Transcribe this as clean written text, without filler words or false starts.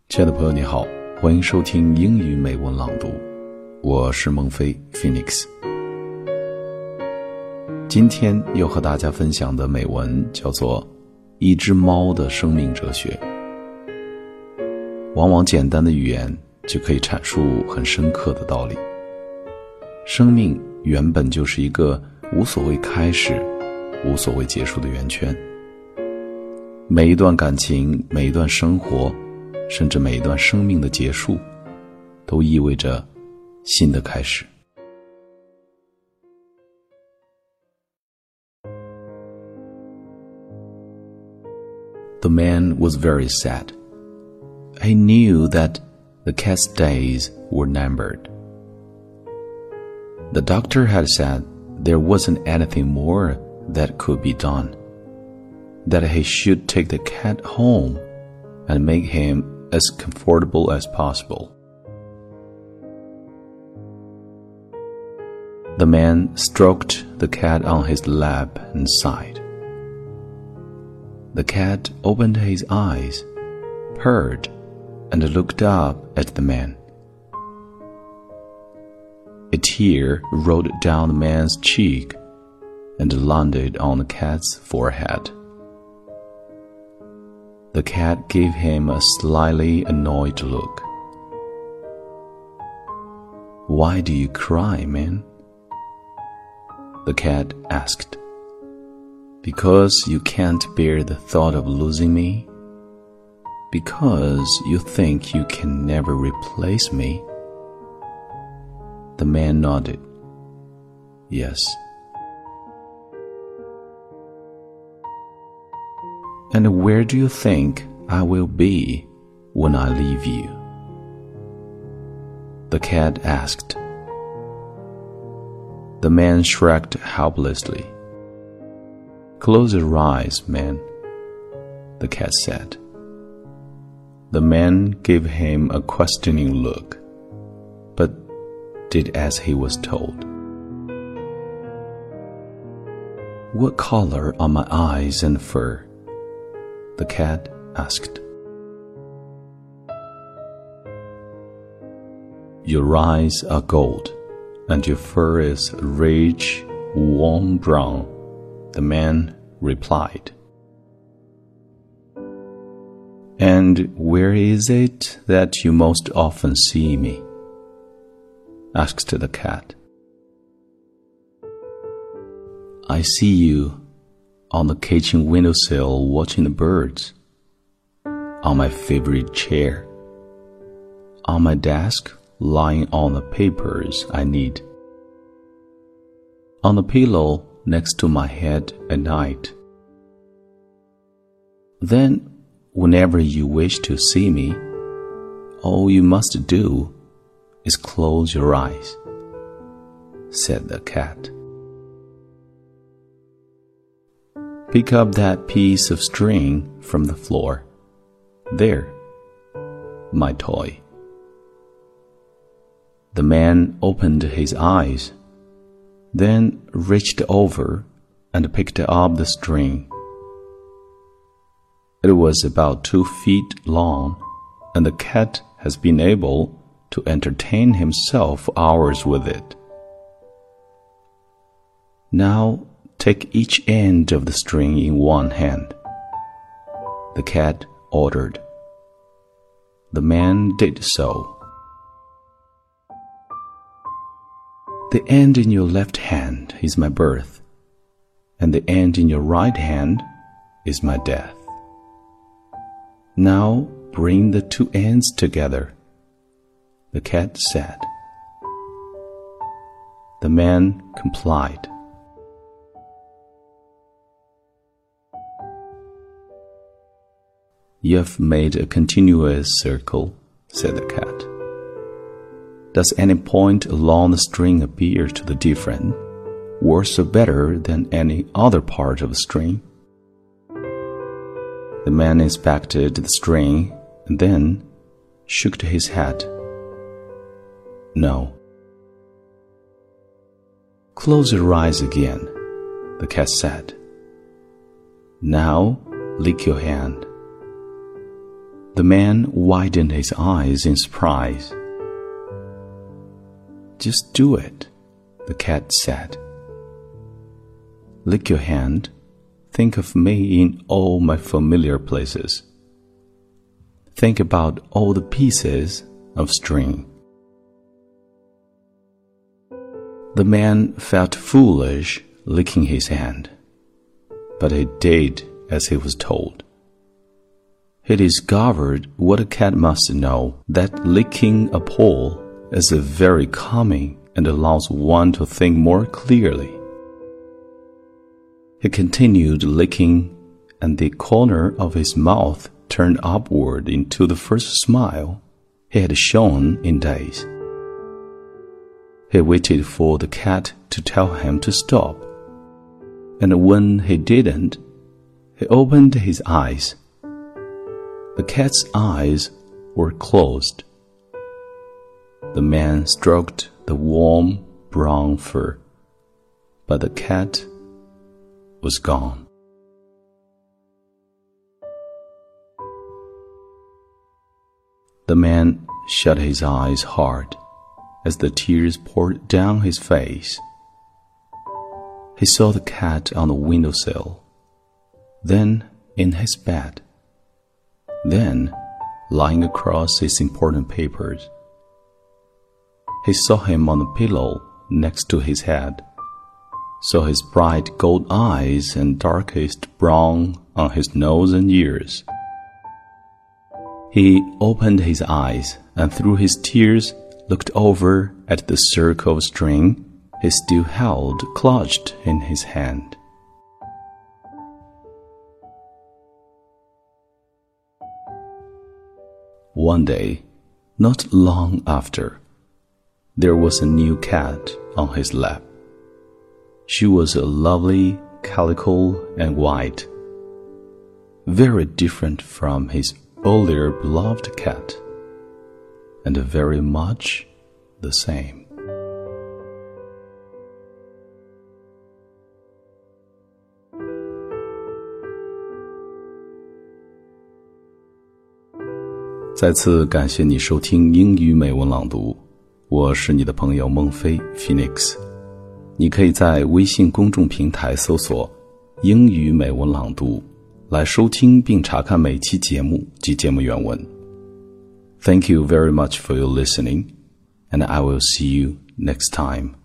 亲爱的朋友你好，欢迎收听英语美文朗读，我是孟非 Phoenix。 今天要和大家分享的美文叫做一只猫的生命哲学。往往简单的语言就可以阐述很深刻的道理。生命原本就是一个无所谓开始无所谓结束的圆圈，每一段感情，每一段生活，甚至每一段生命的结束，都意味着新的开始。The man was very sad. He knew that the cat's days were numbered. The doctor had said there wasn't anything more that could be done, that he should take the cat home and make him as comfortable as possible. The man stroked the cat on his lap and sighed. The cat opened his eyes, purred, and looked up at the man. A tear rolled down the man's cheek and landed on the cat's forehead. The cat gave him a slightly annoyed look. "Why do you cry, man?" the cat asked. "Because you can't bear the thought of losing me? Because you think you can never replace me?" The man nodded. "Yes." "And where do you think I will be when I leave you?" the cat asked. The man shrugged helplessly. "Close your eyes, man," the cat said. The man gave him a questioning look, but did as he was told. "What color are my eyes and fur?" the cat asked. "Your eyes are gold, and your fur is rich, warm brown," the man replied. "And where is it that you most often see me?" asked the cat. "I see you on the kitchen windowsill watching the birds, on my favorite chair, on my desk lying on the papers I need, on the pillow next to my head at night. Then, whenever you wish to see me, all you must do is close your eyes," said the cat. "Pick up that piece of string from the floor. There, my toy." The man opened his eyes, then reached over and picked up the string. It was about 2 feet long, and the cat has been able to entertain himself for hours with it. "Now take each end of the string in one hand," the cat ordered. The man did so. "The end in your left hand is my birth, and the end in your right hand is my death. Now bring the 2 ends together," the cat said. The man complied. "You've made a continuous circle," said the cat. "Does any point along the string appear to the different, worse or better than any other part of the string?" The man inspected the string and then shook his head. "No." "Close your eyes again," the cat said. "Now lick your hand." The man widened his eyes in surprise. "Just do it," the cat said. "Lick your hand. Think of me in all my familiar places. Think about all the pieces of string." The man felt foolish licking his hand, but he did as he was told. He discovered what a cat must know, that licking a paw is very calming and allows one to think more clearly. He continued licking, and the corner of his mouth turned upward into the first smile he had shown in days. He waited for the cat to tell him to stop, and when he didn't, he opened his eyes. The cat's eyes were closed. The man stroked the warm brown fur, but the cat was gone. The man shut his eyes hard as the tears poured down his face. He saw the cat on the windowsill, then in his bed, then lying across his important papers. He saw him on the pillow next to his head, saw his bright gold eyes and darkest brown on his nose and ears. He opened his eyes and through his tears looked over at the circle of string he still held clutched in his hand. One day, not long after, there was a new cat on his lap. She was a lovely calico and white, very different from his earlier beloved cat, and very much the same. 再次感谢你收听英语美文朗读，我是你的朋友孟非 Phoenix。 你可以在微信公众平台搜索英语美文朗读来收听并查看每期节目及节目原文。 Thank you very much for your listening, and I will see you next time.